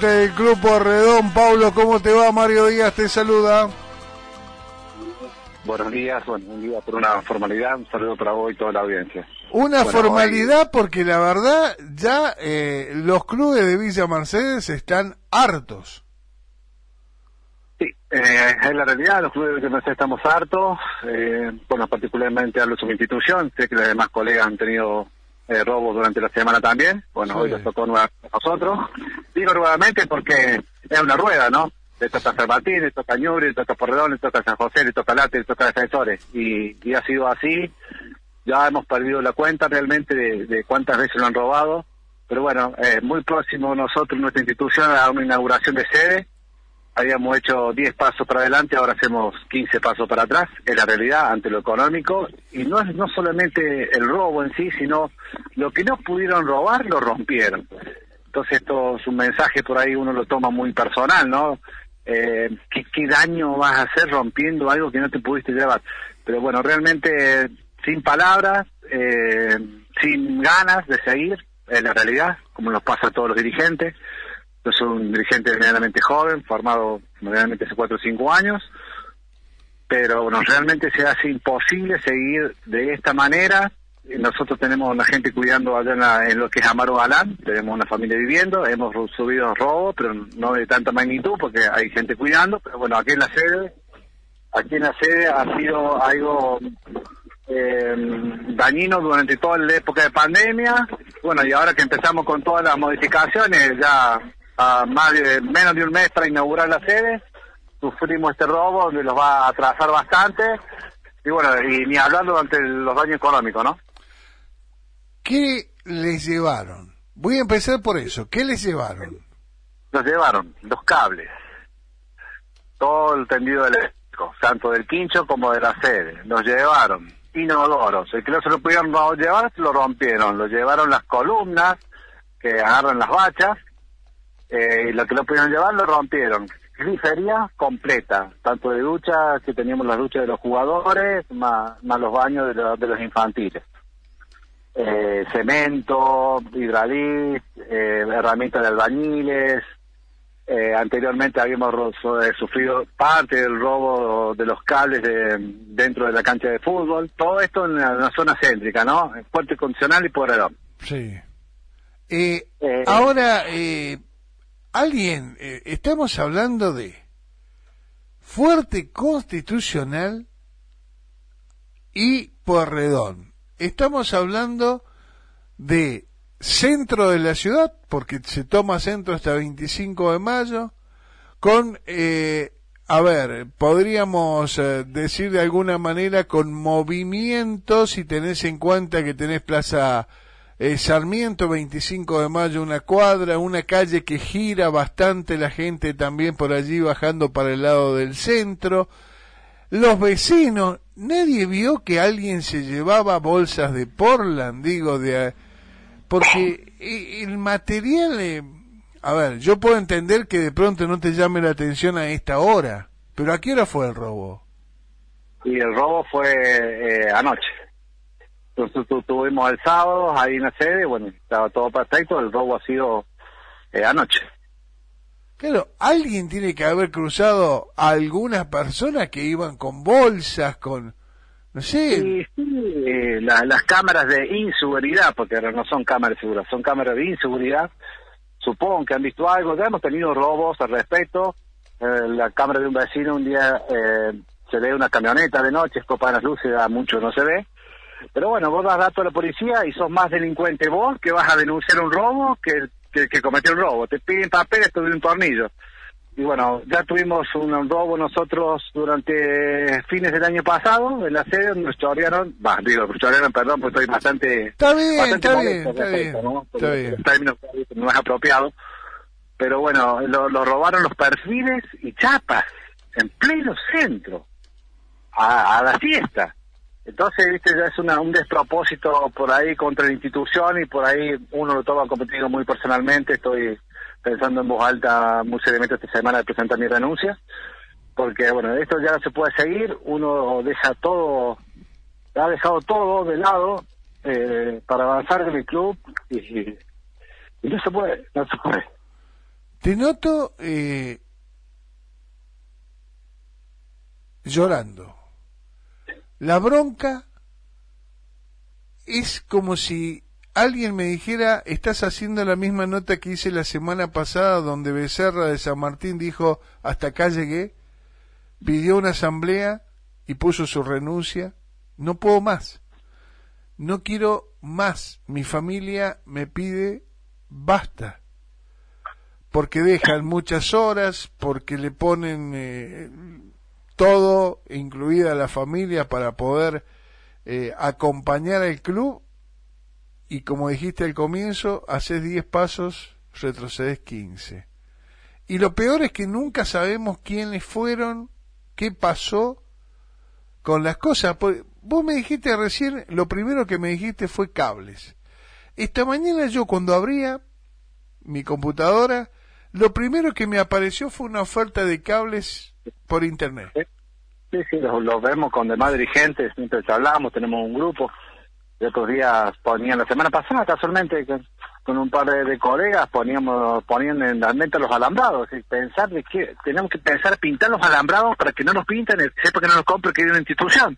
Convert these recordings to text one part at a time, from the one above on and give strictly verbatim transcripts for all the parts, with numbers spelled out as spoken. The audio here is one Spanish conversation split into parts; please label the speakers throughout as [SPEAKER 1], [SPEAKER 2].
[SPEAKER 1] presidente del Club Pueyrredón. Pablo, ¿cómo te va? Mario Díaz te saluda.
[SPEAKER 2] Buenos días, bueno, un día por una formalidad, un saludo para vos y toda la audiencia.
[SPEAKER 1] Una
[SPEAKER 2] bueno,
[SPEAKER 1] formalidad
[SPEAKER 2] hoy...
[SPEAKER 1] porque la verdad ya eh, los clubes de Villa Mercedes están hartos.
[SPEAKER 2] Sí, eh, es la realidad, los clubes de Villa Mercedes estamos hartos, eh, bueno, particularmente hablo sobre institución, sé que los demás colegas han tenido eh, robos durante la semana también, bueno, sí. Hoy nos tocó nuevamente a nosotros. Digo nuevamente porque es una rueda, ¿no? Le toca San Martín, le toca Ñuble, le toca Pueyrredón, le toca San José, le toca Late, le toca Defensores. Y, y ha sido así. Ya hemos perdido la cuenta realmente de, de cuántas veces lo han robado. Pero bueno, eh, muy próximo nosotros, nuestra institución, a una inauguración de sede. Habíamos hecho diez pasos para adelante, ahora hacemos quince pasos para atrás. Es la realidad ante lo económico. Y no es no solamente el robo en sí, sino lo que no pudieron robar, lo rompieron. Entonces esto es un mensaje por ahí, uno lo toma muy personal, ¿no? Eh, ¿qué, ¿Qué daño vas a hacer rompiendo algo que no te pudiste llevar? Pero bueno, realmente sin palabras, eh, sin ganas de seguir, es la realidad, como nos pasa a todos los dirigentes. Yo soy un dirigente medianamente joven, formado medianamente hace cuatro o cinco años, pero bueno, realmente se hace imposible seguir de esta manera. Nosotros tenemos una gente cuidando allá en, la, en lo que es Amaro Galán, tenemos una familia viviendo, hemos subido robos, pero no de tanta magnitud porque hay gente cuidando, pero bueno, aquí en la sede, aquí en la sede ha sido algo eh, dañino durante toda la época de pandemia, bueno, y ahora que empezamos con todas las modificaciones, ya a más de, menos de un mes para inaugurar la sede, sufrimos este robo donde los va a atrasar bastante, y bueno, y ni hablar durante los daños económicos, ¿no?
[SPEAKER 1] ¿Qué les llevaron? Voy a empezar por eso. ¿Qué les llevaron?
[SPEAKER 2] Nos llevaron los cables, todo el tendido eléctrico, tanto del quincho como de la sede. Nos llevaron inodoros. El que no se lo pudieron llevar, lo rompieron. Lo llevaron las columnas que agarran las bachas. Eh, y lo que no pudieron llevar, lo rompieron. Grifería completa, tanto de ducha, que teníamos las duchas de los jugadores, más, más los baños de, lo, de los infantiles. Eh, cemento, hidralit, eh, herramientas de albañiles. Eh, anteriormente habíamos ro- eh, sufrido parte del robo de los cables de, dentro de la cancha de fútbol. Todo esto en una, una zona céntrica, ¿no? Puerto Constitucional y Pueyrredón.
[SPEAKER 1] Sí. Eh,
[SPEAKER 2] Eh,
[SPEAKER 1] ahora, eh, alguien, eh, estamos hablando de Fuerte Constitucional y Pueyrredón. Estamos hablando de centro de la ciudad, porque se toma centro hasta veinticinco de mayo, con, eh, a ver, podríamos eh, decir de alguna manera con movimiento, si tenés en cuenta que tenés Plaza eh, Sarmiento, veinticinco de mayo, una cuadra, una calle que gira bastante la gente también por allí bajando para el lado del centro. Los vecinos, nadie vio que alguien se llevaba bolsas de Portland, digo, de porque el material, eh, a ver, yo puedo entender que de pronto no te llame la atención a esta hora, pero ¿a qué hora fue el robo?
[SPEAKER 2] Y el robo fue eh, anoche. Entonces tu, tuvimos el sábado ahí en la sede, bueno, estaba todo perfecto, el robo ha sido eh, anoche.
[SPEAKER 1] Claro, alguien tiene que haber cruzado a algunas personas que iban con bolsas, con, no sé.
[SPEAKER 2] Sí, sí, eh, la, las cámaras de inseguridad, porque no son cámaras de seguridad, son cámaras de inseguridad, supongo que han visto algo, ya hemos tenido robos al respecto. Eh, la cámara de un vecino un día eh, se ve una camioneta de noche, escopan las luces, a mucho no se ve. Pero bueno, vos das datos a la policía y sos más delincuente vos que vas a denunciar un robo que que, que cometió un robo. Te piden papeles de un tornillo. Y bueno, ya tuvimos un, un robo nosotros durante fines del año pasado en la sede, nos chorearon, bah, digo, chorearon, perdón, porque estoy bastante...
[SPEAKER 1] Está bien,
[SPEAKER 2] bastante
[SPEAKER 1] está
[SPEAKER 2] molesto,
[SPEAKER 1] bien, está
[SPEAKER 2] respecto,
[SPEAKER 1] bien,
[SPEAKER 2] ¿no?
[SPEAKER 1] está bien.
[SPEAKER 2] El término no es apropiado. Pero bueno, lo, lo robaron los perfiles y chapas, en pleno centro, a, a la fiesta. Entonces, viste, ya es una, un despropósito por ahí contra la institución y por ahí uno lo toma como te digo muy personalmente. Estoy pensando en voz alta muy seriamente esta semana de presentar mi renuncia, porque bueno, esto ya no se puede seguir, uno deja todo, ha dejado todo de lado eh, para avanzar en el club y, y no se puede, no se puede.
[SPEAKER 1] Te noto eh, llorando. La bronca es como si alguien me dijera, estás haciendo la misma nota que hice la semana pasada, donde Becerra de San Martín dijo, hasta acá llegué, pidió una asamblea y puso su renuncia. No puedo más, no quiero más, mi familia me pide basta, porque dejan muchas horas, porque le ponen eh, todo, incluida la familia, para poder eh, acompañar al club, y como dijiste al comienzo, haces diez pasos, retrocedes quince. Y lo peor es que nunca sabemos quiénes fueron, qué pasó con las cosas. Vos me dijiste recién, lo primero que me dijiste fue cables. Esta mañana yo, cuando abría mi computadora, lo primero que me apareció fue una oferta de cables por internet.
[SPEAKER 2] Sí, sí, los lo vemos con demás dirigentes, siempre hablamos, tenemos un grupo. De otros días ponían, la semana pasada casualmente, con, con un par de, de colegas, poníamos ponían en la mente los alambrados. Y pensar de que tenemos que pensar pintar los alambrados para que no nos pinten, sepa que no nos compre, que hay una institución.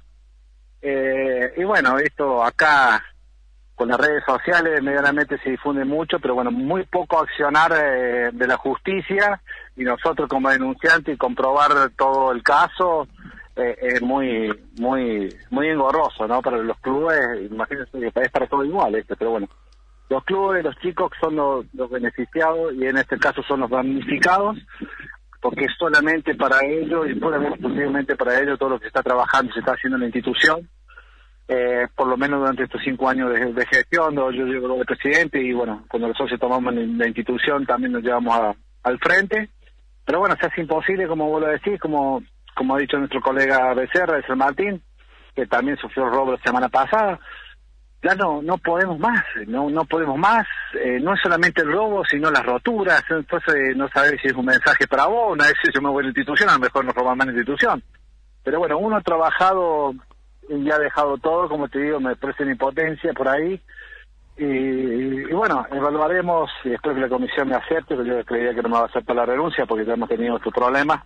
[SPEAKER 2] Eh, y bueno, esto acá con las redes sociales medianamente se difunde mucho, pero bueno, muy poco accionar eh, de la justicia, y nosotros como denunciantes y comprobar todo el caso eh, es muy muy muy engorroso, ¿no? Para los clubes, imagínense que es para todo igual este, pero bueno, los clubes, los chicos son los, los beneficiados, y en este caso son los damnificados, porque es solamente para ellos y puramente exclusivamente para ellos todo lo que se está trabajando, se está haciendo en la institución. Eh, por lo menos durante estos cinco años de, de gestión, yo llevo de presidente, y bueno, cuando los socios tomamos la institución también nos llevamos a, al frente, pero bueno, se hace imposible, como vos lo decís, como como ha dicho nuestro colega Becerra de San Martín, que también sufrió el robo la semana pasada. Ya no no podemos más, no no podemos más, eh, no es solamente el robo, sino las roturas. Entonces no sabés si es un mensaje para vos, una vez yo me voy a la institución, a lo mejor nos roban más en la institución. Pero bueno, uno ha trabajado y ha dejado todo, como te digo, me parece una impotencia por ahí, y, y bueno, evaluaremos, y espero que la comisión me acepte, porque yo creía que no me va a aceptar la renuncia, porque ya hemos tenido estos problemas,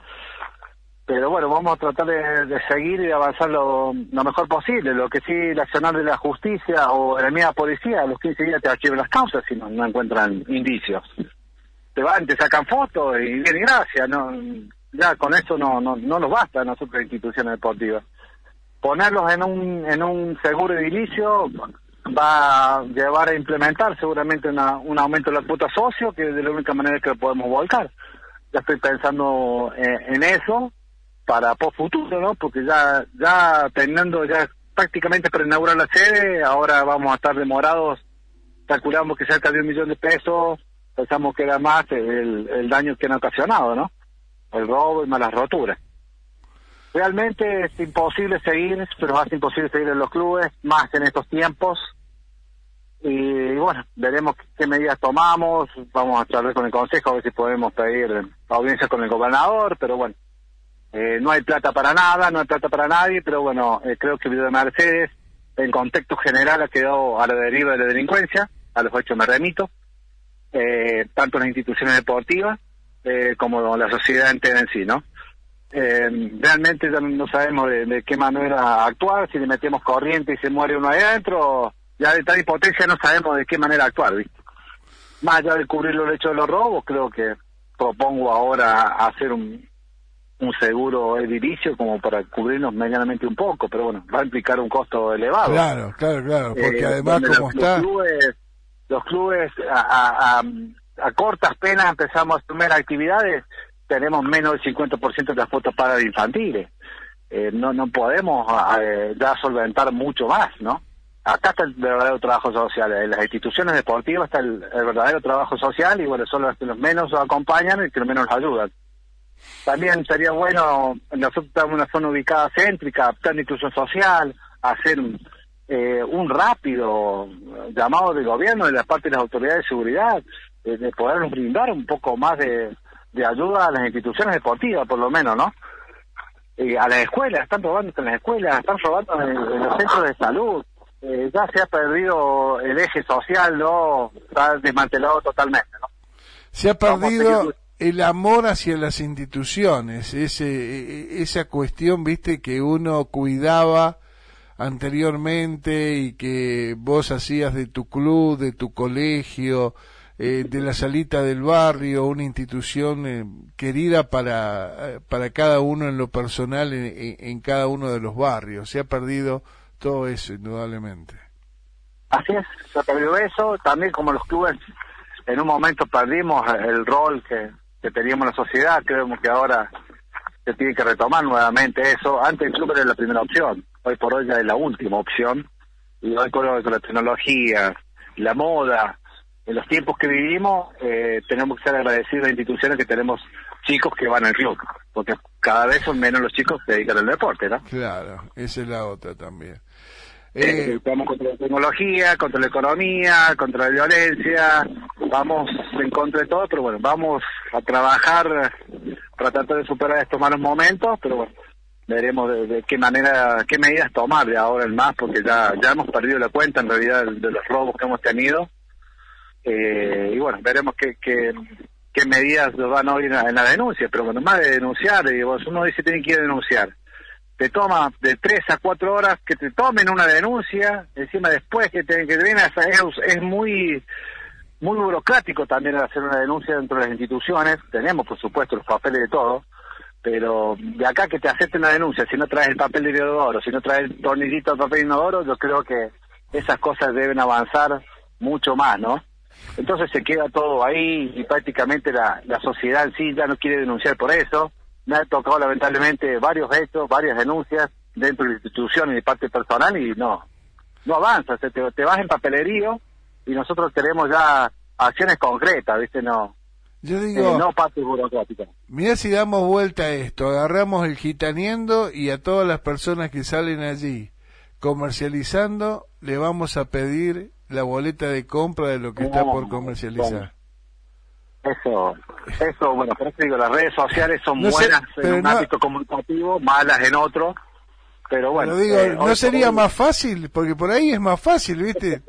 [SPEAKER 2] pero bueno, vamos a tratar de, de seguir y de avanzar lo, lo mejor posible. Lo que sí, el accionar de la justicia o de la misma policía, a los quince días te archivan las causas si no, no encuentran indicios. Te van, te sacan fotos y bien y gracias, no, ya con eso no, no, no nos basta a nosotros, instituciones deportivas. Ponerlos en un en un seguro edilicio va a llevar a implementar seguramente una, un aumento de la cuota socio, que es de la única manera que lo podemos volcar. Ya estoy pensando en, en eso para post futuro, ¿no? Porque ya ya teniendo ya prácticamente para inaugurar la sede, ahora vamos a estar demorados, calculamos que cerca de un millón de pesos, pensamos que era más el, el daño que han ocasionado, ¿no? El robo y malas roturas. Realmente es imposible seguir, pero es imposible seguir en los clubes, más en estos tiempos. Y bueno, veremos qué medidas tomamos, vamos a charlar con el consejo, a ver si podemos pedir audiencia con el gobernador, pero bueno, eh, no hay plata para nada, no hay plata para nadie, pero bueno, eh, creo que Villa de Mercedes, en contexto general, ha quedado a la deriva de la delincuencia, a los hechos me remito, eh, tanto en las instituciones deportivas eh, como la sociedad entera en sí, ¿no? Eh, realmente ya no sabemos de, de qué manera actuar, si le metemos corriente y se muere uno ahí adentro, ya de tal impotencia no sabemos de qué manera actuar, ¿viste? Más allá de cubrir los hechos de los robos, creo que propongo ahora hacer un, un seguro edilicio como para cubrirnos medianamente un poco, pero bueno, va a implicar un costo elevado.
[SPEAKER 1] Claro, claro, claro, porque eh, además como
[SPEAKER 2] los,
[SPEAKER 1] está...
[SPEAKER 2] Los clubes, los clubes a, a, a, a cortas penas empezamos a asumir actividades, tenemos menos del cincuenta por ciento de las cuotas pagas de infantiles. Eh, no no podemos eh, ya solventar mucho más, ¿no? Acá está el verdadero trabajo social. En las instituciones deportivas está el, el verdadero trabajo social, y bueno, son los que los menos los acompañan y que los menos los ayudan. También sería bueno, nosotros estamos en una zona ubicada céntrica, adaptar la inclusión social, hacer eh, un rápido llamado del gobierno de la parte de las autoridades de seguridad, eh, de podernos brindar un poco más de de ayuda a las instituciones deportivas, por lo menos, ¿no? Eh, a las escuelas, están robando en las escuelas, están robando en, en los centros de salud, eh, ya se ha perdido el eje social, ¿no? Está desmantelado totalmente, ¿no?
[SPEAKER 1] Se ha perdido el amor hacia las instituciones, ese, esa cuestión, viste, que uno cuidaba anteriormente y que vos hacías de tu club, de tu colegio, eh, de la salita del barrio, una institución eh, querida para, para cada uno en lo personal, en, en, en cada uno de los barrios. Se ha perdido todo eso, indudablemente.
[SPEAKER 2] Así es, se ha perdido eso, también como los clubes en un momento perdimos el rol que, que teníamos en la sociedad, creemos que ahora se tiene que retomar nuevamente eso. Antes el club era la primera opción, hoy por hoy ya es la última opción, y hoy con, con la tecnología, la moda, en los tiempos que vivimos, eh, tenemos que ser agradecidos a instituciones que tenemos chicos que van al club, porque cada vez son menos los chicos que se dedican al deporte, ¿no?
[SPEAKER 1] Claro, esa es la otra también.
[SPEAKER 2] Eh, eh, vamos contra la tecnología, contra la economía, contra la violencia, vamos en contra de todo, pero bueno, vamos a trabajar para tratar de superar estos malos momentos, pero bueno, veremos de, de qué manera, qué medidas tomar de ahora en más, porque ya ya hemos perdido la cuenta en realidad de, de los robos que hemos tenido, eh, y bueno, veremos qué, qué, qué medidas nos van a oír en la denuncia, pero bueno, más de denunciar, digo, uno dice tiene que ir a denunciar. Te toma de tres a cuatro horas que te tomen una denuncia, encima después que te, que te viene a es, es muy muy burocrático también hacer una denuncia dentro de las instituciones. Tenemos, por supuesto, los papeles de todo, pero de acá que te acepten la denuncia, si no traes el papel de inodoro, si no traes el tornillito de papel de inodoro, yo creo que esas cosas deben avanzar mucho más, ¿no? Entonces se queda todo ahí y prácticamente la, la sociedad en sí ya no quiere denunciar por eso. Me ha tocado lamentablemente varios hechos, varias denuncias dentro de la institución y de parte personal y no no avanza, te, te vas en papelerío y nosotros queremos ya acciones concretas, ¿viste? No,
[SPEAKER 1] yo digo,
[SPEAKER 2] eh, no partes burocráticas.
[SPEAKER 1] Mirá si damos vuelta a esto, agarramos el gitaneando y a todas las personas que salen allí comercializando le vamos a pedir la boleta de compra de lo que no, está por comercializar.
[SPEAKER 2] Bueno. Eso, eso, bueno, por eso digo, las redes sociales son
[SPEAKER 1] no
[SPEAKER 2] buenas
[SPEAKER 1] sé,
[SPEAKER 2] en un
[SPEAKER 1] no,
[SPEAKER 2] ámbito comunicativo, malas en otro, pero bueno.
[SPEAKER 1] Pero digo,
[SPEAKER 2] eh,
[SPEAKER 1] ¿no sería hoy... más fácil? Porque por ahí es más fácil, ¿viste?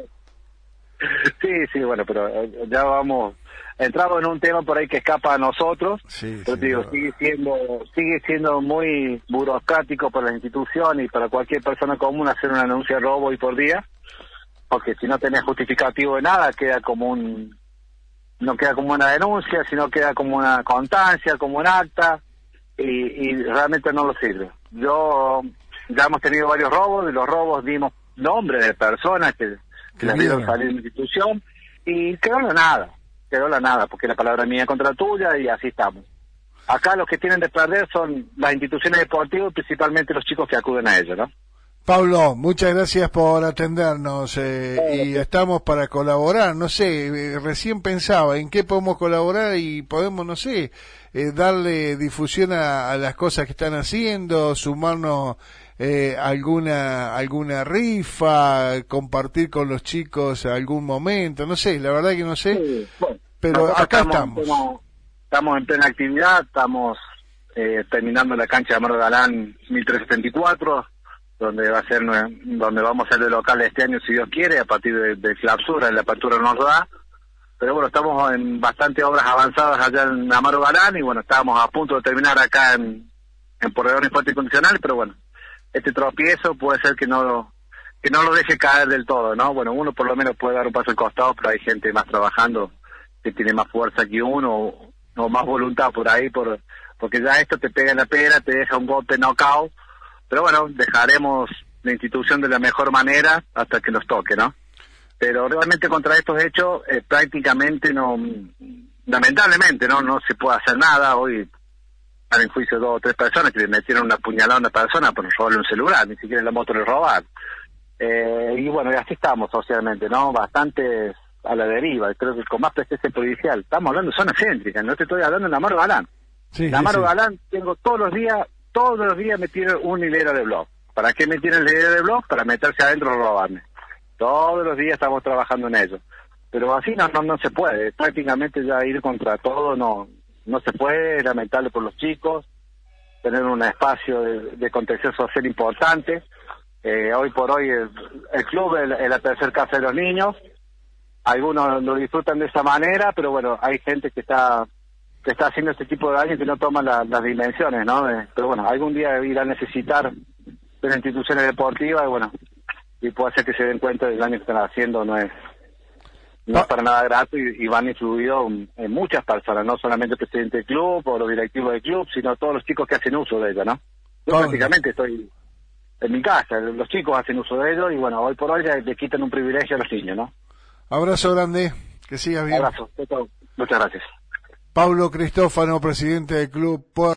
[SPEAKER 2] Sí, sí, bueno, pero ya vamos, entramos en un tema por ahí que escapa a nosotros,
[SPEAKER 1] sí,
[SPEAKER 2] pero
[SPEAKER 1] sí,
[SPEAKER 2] digo,
[SPEAKER 1] no.
[SPEAKER 2] sigue siendo sigue siendo muy burocrático para las instituciones y para cualquier persona común hacer una denuncia de robo hoy por día, porque si no tenés justificativo de nada, queda como un... no queda como una denuncia, sino queda como una constancia, como un acta, y, y realmente no lo sirve. Yo, ya hemos tenido varios robos, y los robos dimos nombres de personas que, que las vieron salir de la institución, y quedó la nada, quedó la nada, porque la palabra mía contra tuya, y así estamos. Acá los que tienen de perder son las instituciones deportivas, principalmente los chicos que acuden a ellas, ¿no?
[SPEAKER 1] Pablo, muchas gracias por atendernos eh, y estamos para colaborar, no sé, eh, recién pensaba en qué podemos colaborar y podemos, no sé, eh, darle difusión a, a las cosas que están haciendo, sumarnos eh, alguna alguna rifa, compartir con los chicos algún momento, no sé, la verdad que no sé, sí, bueno, pero acá estamos.
[SPEAKER 2] Estamos, estamos en plena actividad, estamos eh, terminando la cancha de Amaro Galán mil trescientos setenta y cuatro, donde va a ser donde vamos a ser de local este año si Dios quiere, a partir de, de clausura, la apertura nos da, pero bueno, estamos en bastante obras avanzadas allá en Amaro Galán y bueno, estábamos a punto de terminar acá en, en Porredón y Fuerte Incondicional, pero bueno, este tropiezo puede ser que no que no lo deje caer del todo, ¿no? Bueno, uno por lo menos puede dar un paso al costado, pero hay gente más trabajando que tiene más fuerza que uno o, o más voluntad por ahí, por porque ya esto te pega en la pera, te deja un golpe knockout. Pero bueno, dejaremos la institución de la mejor manera hasta que nos toque, ¿no? Pero realmente contra estos hechos eh, prácticamente no, lamentablemente no no se puede hacer nada. Hoy están en juicio dos o tres personas que le metieron una puñalada a una persona por robarle un celular, ni siquiera la moto le robar. Eh, y bueno, y así estamos socialmente, ¿no? Bastante a la deriva, creo que con más presencia policial. Estamos hablando de zona céntrica, no te estoy hablando de Amaro Galán.
[SPEAKER 1] Sí,
[SPEAKER 2] en Amaro
[SPEAKER 1] sí, sí.
[SPEAKER 2] Galán tengo todos los días... Todos los días me tiran una hilera de blog. ¿Para qué me tiran la hilera de blog? Para meterse adentro y robarme. Todos los días estamos trabajando en ello. Pero así no no, no se puede. Prácticamente ya ir contra todo no no se puede. Es lamentable por los chicos. Tener un espacio de, de contención social importante. Eh, hoy por hoy el, el club es, es la tercer casa de los niños. Algunos lo disfrutan de esa manera, pero bueno, hay gente que está que está haciendo este tipo de daño que no toma la, las dimensiones, ¿no? Eh, pero bueno, algún día irá a necesitar de las instituciones deportivas, y bueno, y puede ser que se den cuenta del daño que están haciendo, no es no es para nada grato, y, y van influidos en muchas personas, no solamente el presidente del club o los directivos del club, sino todos los chicos que hacen uso de ello, ¿no? Yo
[SPEAKER 1] oh.
[SPEAKER 2] prácticamente estoy en mi casa, los chicos hacen uso de ello, y bueno, hoy por hoy ya le quitan un privilegio a los niños, ¿no?
[SPEAKER 1] Abrazo grande, que sigas bien.
[SPEAKER 2] Abrazo, muchas gracias.
[SPEAKER 1] Pablo Cristófano, presidente del club.